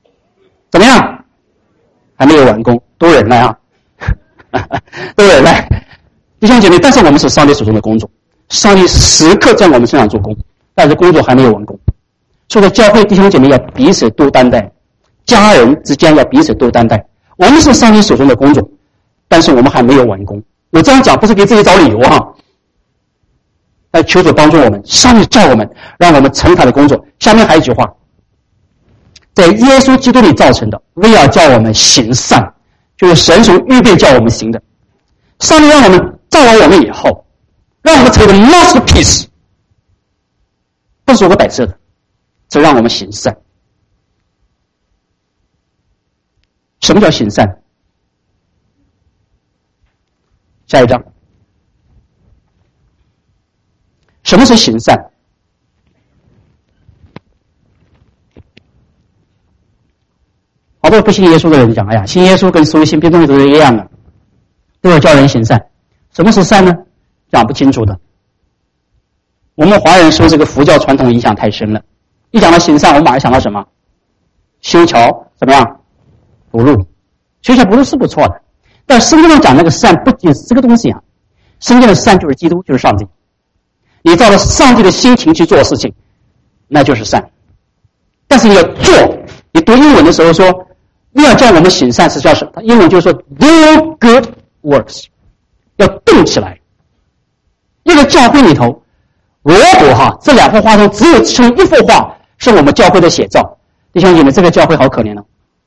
Speaker 1: 还没有完工，多忍耐啊，多忍耐，弟兄姐妹。但是我们是上帝手中的工作，上帝时刻在我们身上做工，但是工作还没有完工。所以在教会弟兄姐妹要彼此都担待，家人之间要彼此都担待。我们是上帝手中的工作，但是我们还没有完工。我这样讲不是给自己找理由哈，来求主帮助我们，上帝叫我们，让我们成他的工作。下面还有一句话，在耶稣基督里造成的，为要叫我们行善，就是神所预备叫我们行的。上帝让我们造完我们以后，让我们成为 masterpiece， 不是我们摆设的，只让我们行善。什么叫行善？下一章，什么是行善？好多不信耶稣的人讲，哎呀，信耶稣跟所有信别东西都是一样的，都要叫人行善。什么是善呢？讲不清楚的。我们华人受这个佛教传统影响太深了，一讲到行善，我们马上想到什么？修桥怎么样？补路。修桥补路是不错的，但圣经上讲那个善不仅是这个东西啊，圣经的善就是基督，就是上帝。你照着上帝的心情去做事情，那就是善。但是你要做，你读英文的时候说，要叫我们行善是叫什么？英文就是说 do good works， 要动起来。一个教会里头，如果这两幅画中只有其中一幅画是我们教会的写照，弟兄姐妹，这个教会好可怜了。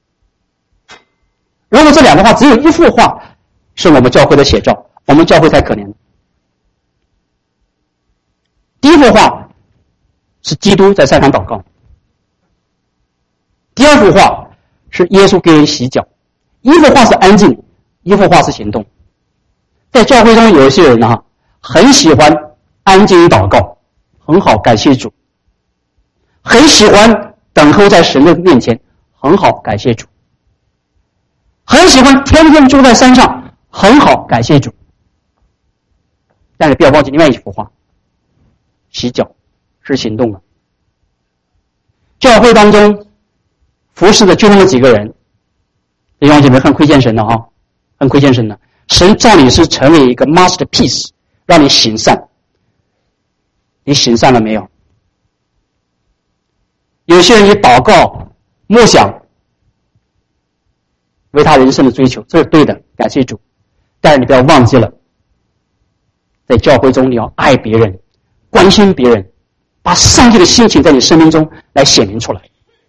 Speaker 1: 如果这两幅画只有一幅画是我们教会的写照，我们教会太可怜了。第一幅画是基督在山上祷告，第二幅画是耶稣给人洗脚，一幅画是安静，一幅画是行动。在教会中有一些人很喜欢安静祷告，很好，感谢主；很喜欢等候在神的面前，很好，感谢主；很喜欢天天住在山上，很好，感谢主。但是不要忘记另外一幅画，洗脚是行动了。教会当中服侍的就那么几个人，弟兄姐妹，很亏欠神的很亏欠神的。神叫你是成为一个 masterpiece， 让你行善，你行善了没有？有些人你祷告默想，为他人生的追求，这是对的，感谢主。但是你不要忘记了，在教会中你要爱别人，关心别人，把上帝的心情在你生命中来显明出来。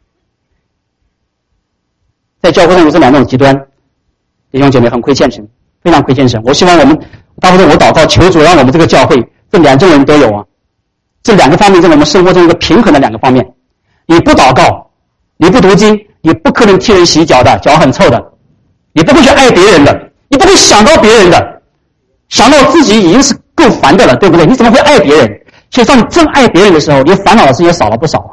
Speaker 1: 在教会上有这两种极端，弟兄姐妹，很亏欠神，非常亏欠神。我希望我们大部分我祷告求主让我们这个教会这两种人都有这两个方面在我们生活中一个平衡的两个方面。你不祷告，你不读经，你不可能替人洗脚的，脚很臭的，你不会去爱别人的，你不会想到别人的，想到自己已经是够烦的了，对不对？你怎么会爱别人？所以当你真爱别人的时候，你烦恼的事也少了不少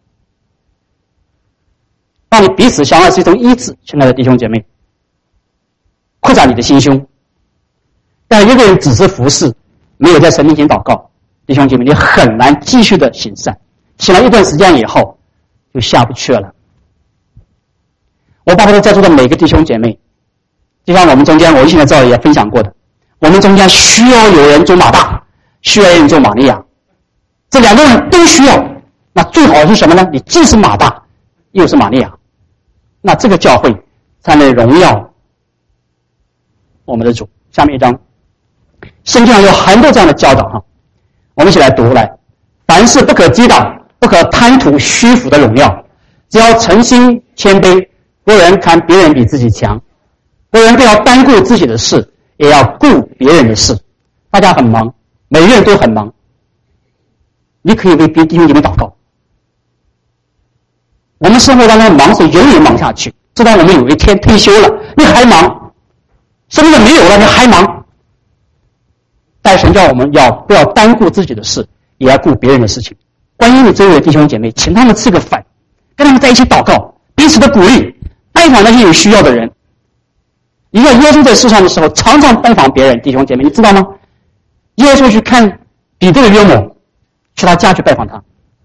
Speaker 1: 让你彼此相爱是一种医治，亲爱的弟兄姐妹，扩展你的心胸。但一个人只是服侍，没有在神面前祷告，弟兄姐妹，你很难继续的行善，行了一段时间以后就下不去了。我巴不得在座的每个弟兄姐妹，就像我们中间我以前的照也分享过的，我们中间需要有人做马大，需要有人做玛利亚，这两个人都需要。那最好是什么呢？你既是马大又是玛利亚，那这个教会才能荣耀我们的主。下面一章，圣经上有很多这样的教导我们一起来读来。凡事不可激荡，不可贪图虚浮的荣耀，只要诚心谦卑，不人看别人比自己强，不人不要单顾自己的事，也要顾别人的事。大家很忙，每个人都很忙， 你可以为弟兄姐妹祷告。我们生活当中忙是永远忙下去，直到我们有一天退休了，你还忙，什么都没有了，你还忙。但神叫我们不要单顾自己的事，也要顾别人的事情。关于你周围的弟兄姐妹，请他们吃个饭，跟他们在一起祷告，彼此的鼓励，拜访那些有需要的人。你看耶稣在世上的时候，常常拜访别人，弟兄姐妹，你知道吗？耶稣去看彼得的约母，去他家去拜访他。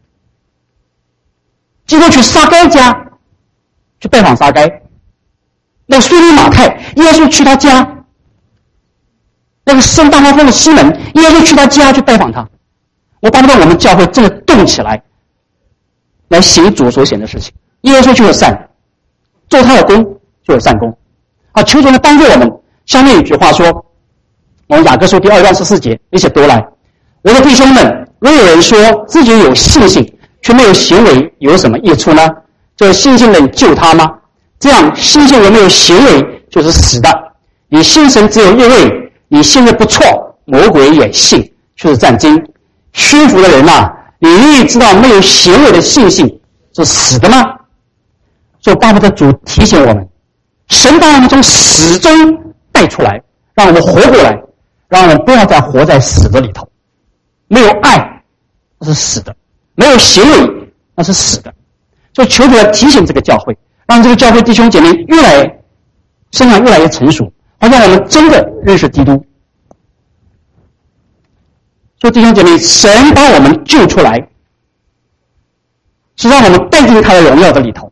Speaker 1: 基督去撒该家，去拜访撒该。那个税吏马太，耶稣去他家。那个生大麻风的西门，耶稣去他家去拜访他。我巴不得我们教会真的动起来，来行主所显的事情。耶稣就是善，做他的功就是善功。求主呢帮助我们。下面有一句话说，我们雅各书第2章14节一起读来：我的弟兄们，若有人说自己有信心，却没有行为，有什么益处呢？这信心能救他吗？这样信心若没有行为，就是死的。你信神只有一位，你信的不错，魔鬼也信，却是战惊。虚浮的人你愿意知道没有行为的信心是死的吗？所以巴不得主提醒我们，神把我们从死中带出来，让我们活过来，让我们不要再活在死的里头。没有爱，那是死的；没有行为，那是死的。所以求主来提醒这个教会，让这个教会弟兄姐妹生养越来越成熟，好让我们真的认识基督。所以弟兄姐妹，神把我们救出来，是让我们带进他的荣耀的里头，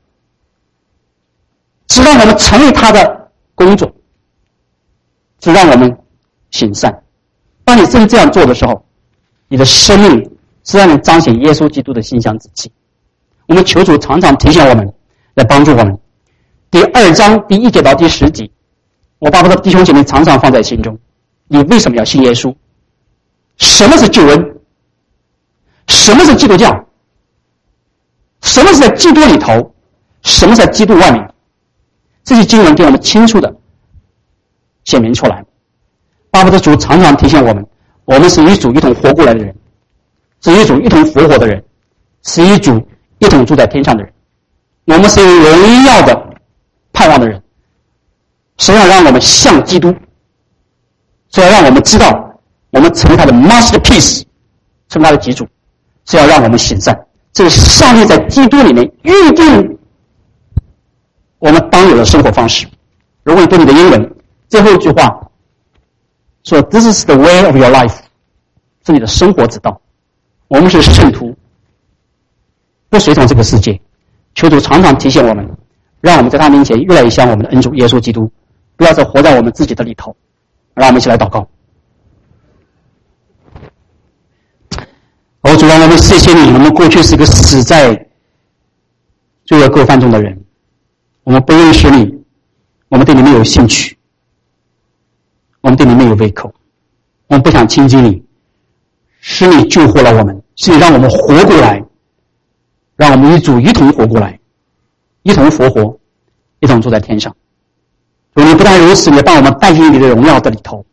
Speaker 1: 是让我们成为他的工作，是让我们行善。当你真这样做的时候，你的生命是让你彰显耶稣基督的馨香之气。我们求主常常提醒我们，来帮助我们。第2章第1节到第10节，我巴不得弟兄姐妹常常放在心中。你为什么要信耶稣？什么是救恩？什么是基督教？什么是在基督里头？什么是在基督外面？这些经文给我们清楚的显明出来。巴不得主常常提醒我们，我们是与主一同活过来的人，是与主一同复活的人，是与主一同住在天上的人。我们是有荣耀的盼望的人。神要让我们像基督，是要让我们知道我们成为他的 masterpiece， 成为他的基础，是要让我们行善。这是上帝在基督里面预定我们当有的生活方式。如果你对你的英文最后一句话说 This is the way of your life， 是你的生活之道。我们是圣徒，不随从这个世界。求主常常提醒我们，让我们在他面前越来越像我们的恩主耶稣基督，不要再活在我们自己的里头。让我们一起来祷告。主啊，我们谢谢你，我们过去是个死在罪恶过犯中的人，我们不认识你，我们对你没有兴趣，我们对你没有胃口，我们不想亲近你，是你救活了我们，是你让我们活过来，让我们与主一同活过来，一同复活，一同住在天上。主，你不但如此，你把我们带进你的荣耀的里头，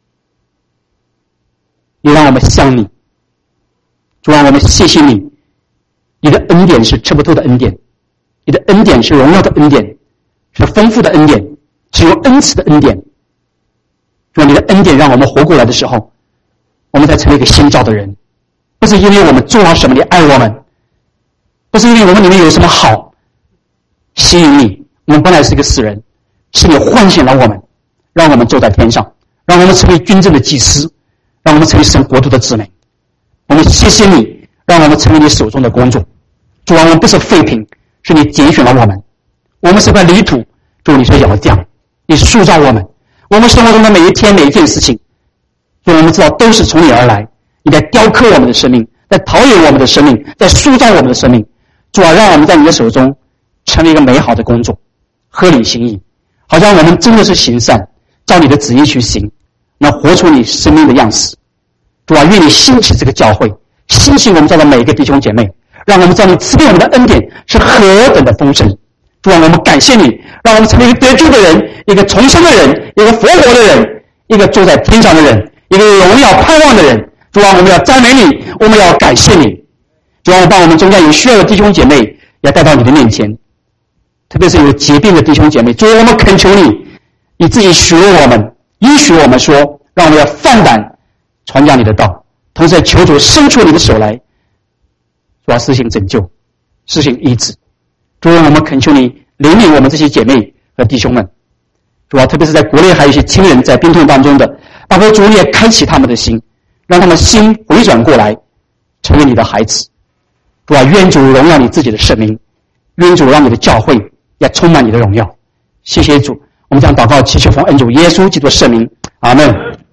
Speaker 1: 你让我们像你。主啊，我们谢谢你，你的恩典是吃不透的恩典，你的恩典是荣耀的恩典，是丰富的恩典，是有恩慈的恩典。主啊，你的恩典让我们活过来的时候，我们才成为一个新造的人，不是因为我们做了什么你爱我们，不是因为我们里面有什么好吸引你，我们本来是一个死人，是你唤醒了我们，让我们坐在天上，让我们成为君正的祭司，让我们成为神国度的子民。我们谢谢你，让我们成为你手中的工作。主啊，我们不是废品，是你拣选了我们。我们是块泥土，主你是窑匠，你塑造我们。我们生活中的每一天每一件事情，主我们知道都是从你而来。你在雕刻我们的生命，在陶冶我们的生命，在塑造我们的生命。主啊，让我们在你的手中成为一个美好的工作，合你心意，好像我们真的是行善，照你的旨意去行，能活出你生命的样式。主啊，愿你兴起这个教会，兴起我们教的每一个弟兄姐妹，让我们知道你赐给我们的恩典是何等的丰盛。主啊，我们感谢你，让我们成为一个得救的人，一个重生的人，一个复活的人，一个坐在天上的人，一个荣耀盼望的人。主啊，我们要赞美你，我们要感谢你。 主啊，我把我们中间有需要的弟兄姐妹也带到你的面前，特别是有疾病的弟兄姐妹，主啊，我们恳求你自己许我们，允许我们说，让我们要放胆传讲你的道，同时求主伸出你的手来，主啊，施行拯救，施行医治。主啊，我们恳求你怜悯我们这些姐妹和弟兄们。主啊，特别是在国内还有一些亲人在病痛当中的，拜托主你也开启他们的心，让他们心回转过来，成为你的孩子。主啊，愿主荣耀你自己的圣名，愿主让你的教会也充满你的荣耀。谢谢主，我们将祷告祈求奉恩主耶稣基督的圣名，阿们。